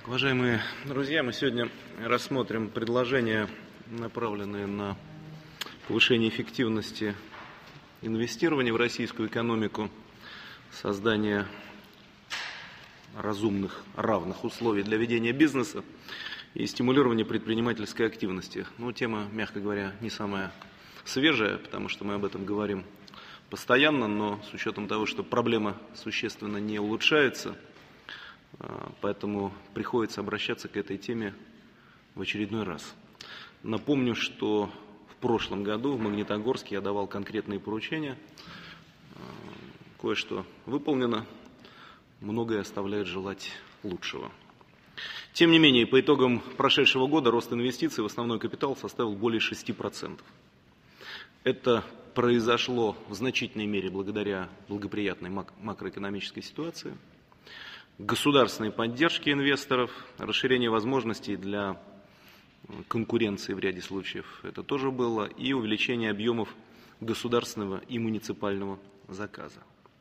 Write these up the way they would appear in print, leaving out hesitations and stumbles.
Уважаемые друзья, мы сегодня рассмотрим предложения, направленные на повышение эффективности инвестирования в российскую экономику, создание разумных, равных условий для ведения бизнеса и стимулирование предпринимательской активности. Тема, мягко говоря, не самая свежая, потому что мы об этом говорим постоянно, но с учетом того, что проблема существенно не улучшается, поэтому приходится обращаться к этой теме в очередной раз. Напомню, что в прошлом году в Магнитогорске я давал конкретные поручения, кое-что выполнено, многое оставляет желать лучшего. Тем не менее, по итогам прошедшего года рост инвестиций в основной капитал составил более 6%. Это произошло в значительной мере благодаря благоприятной макроэкономической ситуации, государственной поддержке инвесторов, расширение возможностей для конкуренции в ряде случаев, это тоже было, и увеличение объемов государственного и муниципального заказа.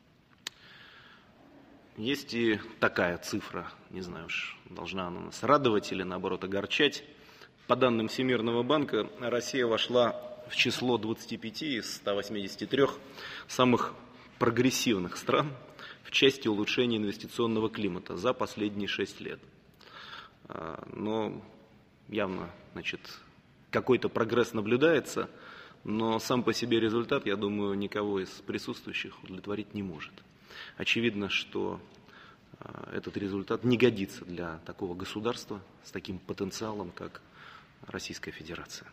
Есть и такая цифра, не знаю уж, должна она нас радовать или наоборот огорчать. По данным Всемирного банка, Россия вошла в число 25 из 183 самых прогрессивных стран в части улучшения инвестиционного климата за последние 6 лет. Но явно, какой-то прогресс наблюдается, но сам по себе результат, я думаю, никого из присутствующих удовлетворить не может. Очевидно, что этот результат не годится для такого государства с таким потенциалом, как Российская Федерация.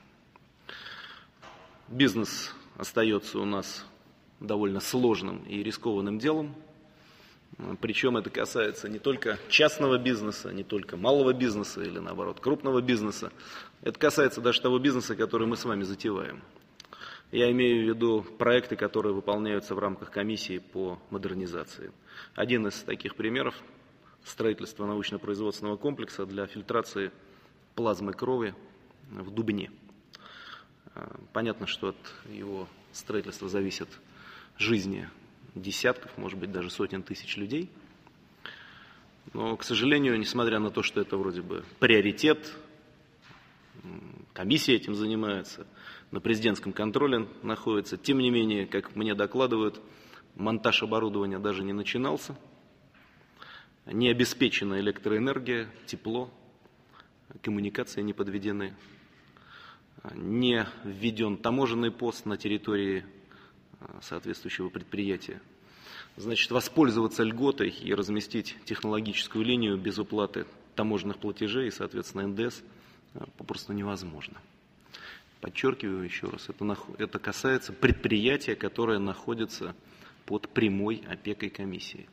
Бизнес остается у нас довольно сложным и рискованным делом. Причем это касается не только частного бизнеса, не только малого бизнеса или наоборот крупного бизнеса. Это касается даже того бизнеса, который мы с вами затеваем. Я имею в виду проекты, которые выполняются в рамках комиссии по модернизации. Один из таких примеров – строительство научно-производственного комплекса для фильтрации плазмы крови в Дубне. Понятно, что от его строительства зависят жизни десятков, может быть, даже сотен тысяч людей. Но, к сожалению, несмотря на то, что это вроде бы приоритет, комиссия этим занимается, на президентском контроле находится, тем не менее, как мне докладывают, монтаж оборудования даже не начинался, не обеспечена электроэнергия, тепло, коммуникации не подведены, не введен таможенный пост на территории соответствующего предприятия. Значит, воспользоваться льготой и разместить технологическую линию без уплаты таможенных платежей и, соответственно, НДС попросту невозможно. Подчеркиваю еще раз, это касается предприятия, которое находится под прямой опекой комиссии.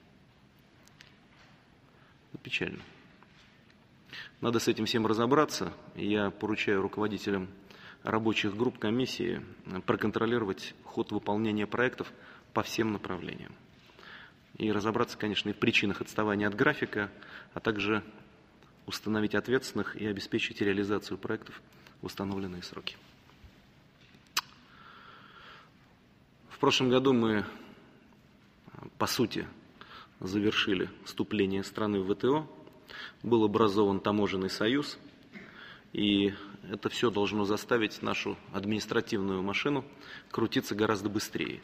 Это печально. Надо с этим всем разобраться. Я поручаю руководителям рабочих групп комиссии проконтролировать ход выполнения проектов по всем направлениям. И разобраться, конечно, и в причинах отставания от графика, а также установить ответственных и обеспечить реализацию проектов в установленные сроки. В прошлом году мы, по сути, завершили вступление страны в ВТО, был образован таможенный союз, и это все должно заставить нашу административную машину крутиться гораздо быстрее.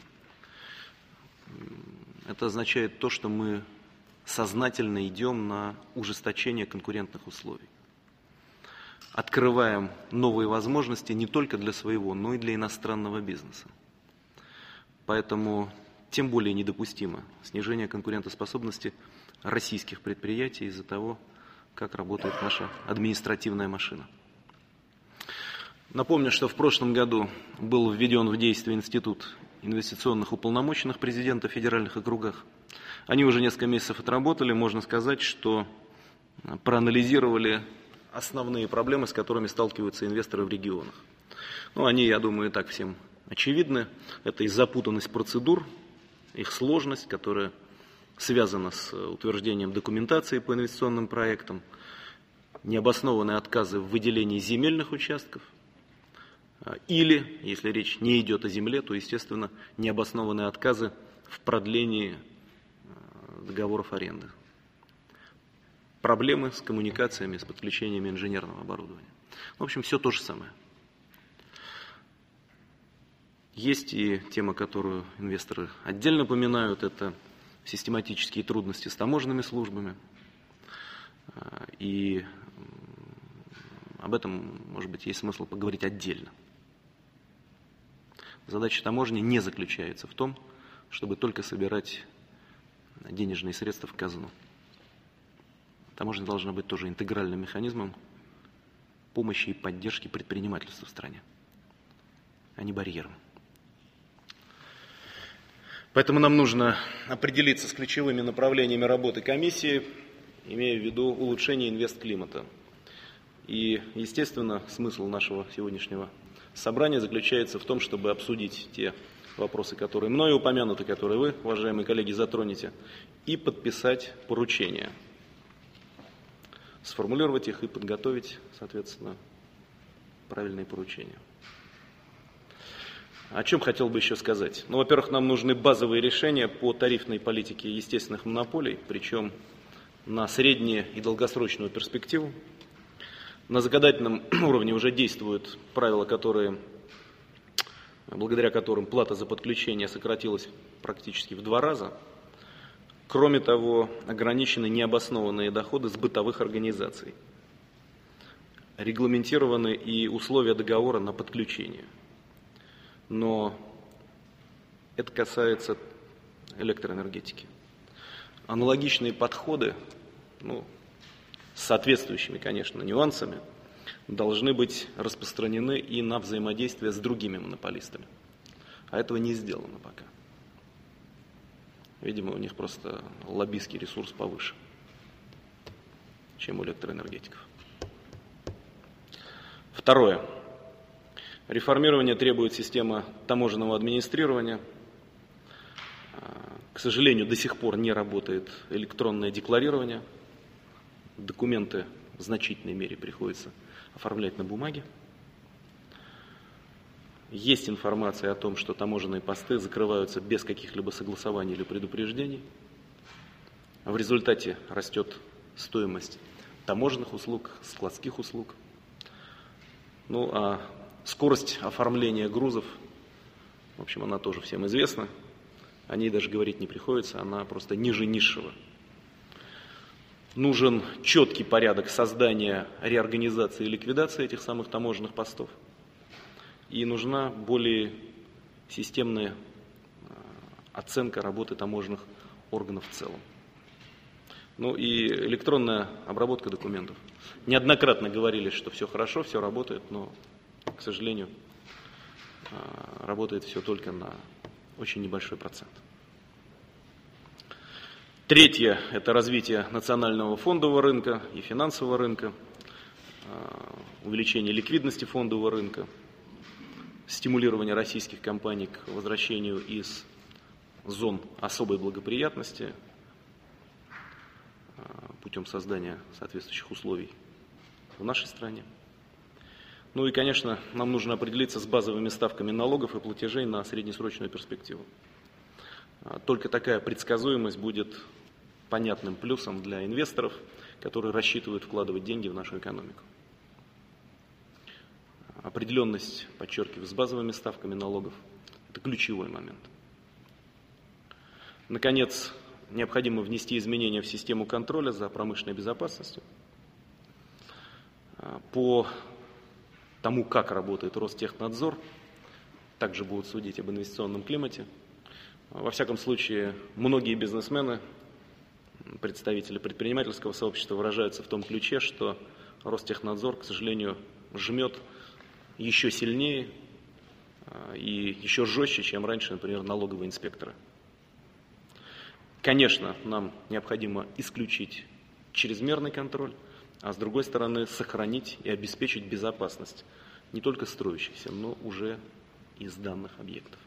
Это означает то, что мы сознательно идем на ужесточение конкурентных условий. Открываем новые возможности не только для своего, но и для иностранного бизнеса. Поэтому тем более недопустимо снижение конкурентоспособности российских предприятий из-за того, как работает наша административная машина. Напомню, что в прошлом году был введен в действие институт инвестиционных уполномоченных президента в федеральных округах. Они уже несколько месяцев отработали, можно сказать, что проанализировали основные проблемы, с которыми сталкиваются инвесторы в регионах. Они, я думаю, и так всем очевидны. Это и запутанность процедур, их сложность, которая связана с утверждением документации по инвестиционным проектам, необоснованные отказы в выделении земельных участков, или, если речь не идет о земле, то, естественно, необоснованные отказы в продлении договоров аренды. проблемы с коммуникациями, с подключениями инженерного оборудования. В общем, все то же самое. Есть и тема, которую инвесторы отдельно упоминают, это систематические трудности с таможенными службами. И об этом, может быть, есть смысл поговорить отдельно. Задача таможни не заключается в том, чтобы только собирать денежные средства в казну. Таможня должна быть тоже интегральным механизмом помощи и поддержки предпринимательства в стране, а не барьером. Поэтому нам нужно определиться с ключевыми направлениями работы комиссии, имея в виду улучшение инвестклимата. И, естественно, смысл нашего сегодняшнего собрания заключается в том, чтобы обсудить те вопросы, которые мною упомянуты, которые вы, уважаемые коллеги, затронете, и подписать поручения, сформулировать их и подготовить, соответственно, правильные поручения. О чем хотел бы еще сказать? Во-первых, нам нужны базовые решения по тарифной политике естественных монополий, причем на среднюю и долгосрочную перспективу. На законодательном уровне уже действуют правила, благодаря которым плата за подключение сократилась практически в 2 раза. Кроме того, ограничены необоснованные доходы с бытовых организаций. Регламентированы и условия договора на подключение. Но это касается электроэнергетики. Аналогичные подходы, с соответствующими, конечно, нюансами, должны быть распространены и на взаимодействие с другими монополистами. А этого не сделано пока. Видимо, у них просто лоббистский ресурс повыше, чем у электроэнергетиков. Второе. Реформирование требует система таможенного администрирования. К сожалению, до сих пор не работает электронное декларирование. Документы в значительной мере приходится оформлять на бумаге. Есть информация о том, что таможенные посты закрываются без каких-либо согласований или предупреждений. В результате растет стоимость таможенных услуг, складских услуг. А скорость оформления грузов, в общем, она тоже всем известна. О ней даже говорить не приходится, она просто ниже низшего. Нужен четкий порядок создания, реорганизации и ликвидации этих самых таможенных постов. И нужна более системная оценка работы таможенных органов в целом. И электронная обработка документов. Неоднократно говорили, что все хорошо, все работает, но, к сожалению, работает все только на очень небольшой процент. Третье – это развитие национального фондового рынка и финансового рынка, увеличение ликвидности фондового рынка, стимулирование российских компаний к возвращению из зон особой благоприятности путем создания соответствующих условий в нашей стране. И, конечно, нам нужно определиться с базовыми ставками налогов и платежей на среднесрочную перспективу. Только такая предсказуемость будет понятным плюсом для инвесторов, которые рассчитывают вкладывать деньги в нашу экономику. Определенность, подчеркиваю, с базовыми ставками налогов – это ключевой момент. Наконец, необходимо внести изменения в систему контроля за промышленной безопасностью. По тому, как работает Ростехнадзор, также будут судить об инвестиционном климате. Во всяком случае, многие бизнесмены, представители предпринимательского сообщества выражаются в том ключе, что Ростехнадзор, к сожалению, жмет еще сильнее и еще жестче, чем раньше, например, налоговые инспекторы. Конечно, нам необходимо исключить чрезмерный контроль, а с другой стороны сохранить и обеспечить безопасность не только строящихся, но уже и сданных объектов.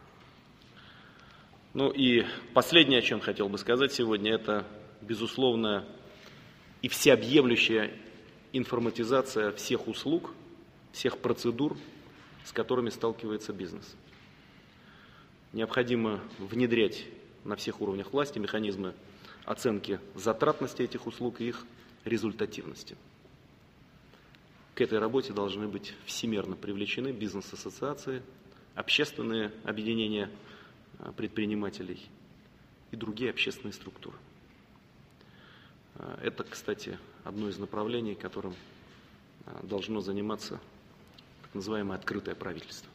И последнее, о чем хотел бы сказать сегодня, это, безусловно, и всеобъемлющая информатизация всех услуг, всех процедур, с которыми сталкивается бизнес. Необходимо внедрять на всех уровнях власти механизмы оценки затратности этих услуг и их результативности. К этой работе должны быть всемирно привлечены бизнес-ассоциации, общественные объединения предпринимателей и другие общественные структуры. Это, кстати, одно из направлений, которым должно заниматься так называемое открытое правительство.